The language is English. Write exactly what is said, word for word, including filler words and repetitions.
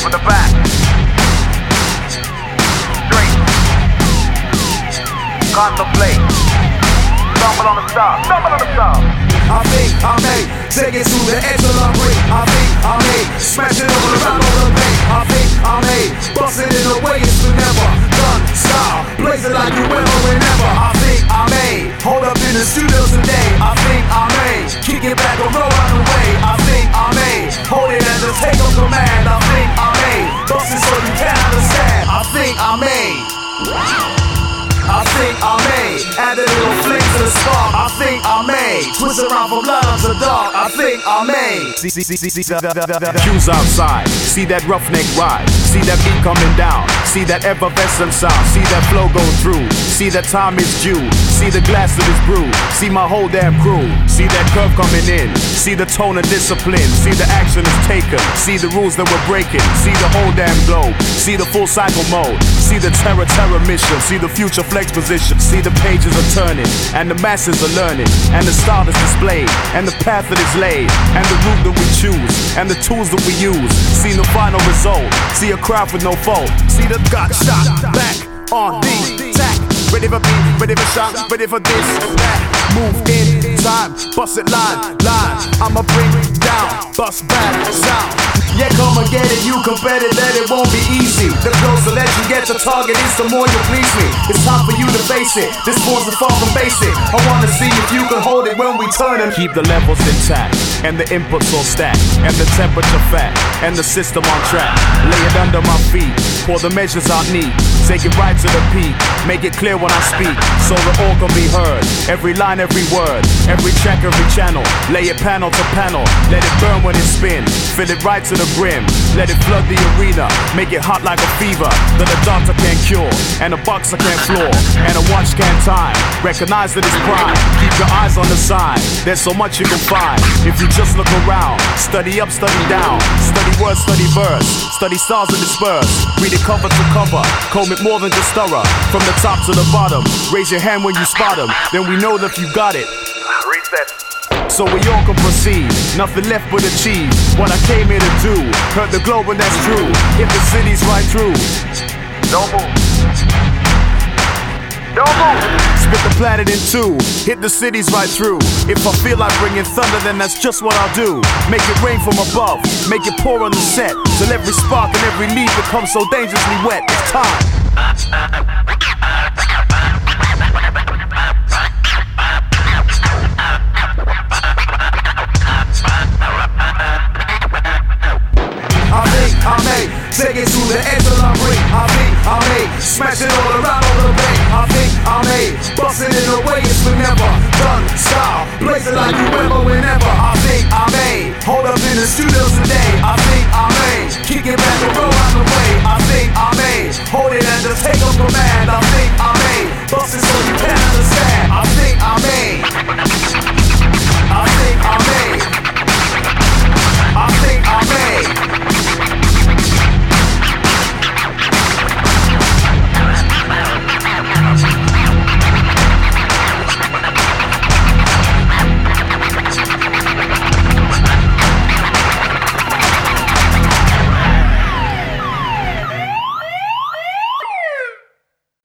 with the back. Straight. Contemplate. Stumble on the stop. Stumble on the stop. I think I may take it to the edge of the break. I think I may smash it over around on the bank. I think I may bust it in a way it's been never done. Style, blaze it like you will whenever. I think I may hold up in the studios today. I think I may kick it back or roll out the way. I think I may hold it and just take up command. I think I may bust it so you can understand. I think I may. I think I may add a little flame to the spark. I think I may twist around from light to dark. I think I may. See, see, see, see, see, Q's outside. See that roughneck ride. See that beat coming down. See that effervescent sound. See that flow go through. See that time is due. See the glass that is brewed. See my whole damn crew. See that curve coming in. See the tone and discipline. See the action is taken. See the rules that we're breaking. See the whole damn globe. See the full cycle mode. See the terror terror mission. See the future flex position. See the pages are turning and the masses are learning and the style is displayed and the path that is laid and the route that we choose and the tools that we use. See the final result. See a crowd with no fault. See the got shot back on the attack. Ready for beat, ready for shot, ready for this, that. Move in time, bust it line, line. I'ma bring down, bust back, sound. Yeah, come and get it, you competitive, that it won't be easy. The closer that you get your target is, the more you please me. It's time for you to face it, this one's a far from basic. I wanna see if you can hold it when we turn it. Keep the levels intact, and the inputs all stacked, and the temperature fat, and the system on track. Lay it under my feet, pour the measures out neat. Take it right to the peak, make it clear when I speak, so the all can be heard. Every line, every word, every track, every channel. Lay it panel to panel, let it burn when it spin. Fill it right to the brim, let it flood the arena. Make it hot like a fever that a doctor can't cure, and a boxer can't floor, and a watch can't time. Recognize that it's prime, keep your eyes on the sign. There's so much you can find if you just look around. Study up, study down, study word, study verse, study stars and disperse. Read it cover to cover, comb it more than just thorough. From the top to the bottom, raise your hand when you spot them, then we know that you got it. Reset. So we all can proceed, nothing left but achieve what I came here to do. Hurt the globe and that's true, hit the cities right through. Don't move. Don't move. Split the planet in two, hit the cities right through. If I feel like bringing thunder, then that's just what I'll do. Make it rain from above, make it pour on the set, till every spark and every leaf becomes so dangerously wet. It's time. I think I may take it to the edge of the ring. I think I may smash it all around on the bank. I think I may bust it in a way it's been never done. Style, blaze it like you will whenever. I think I may hold up in the studios today. I think I may kick it back.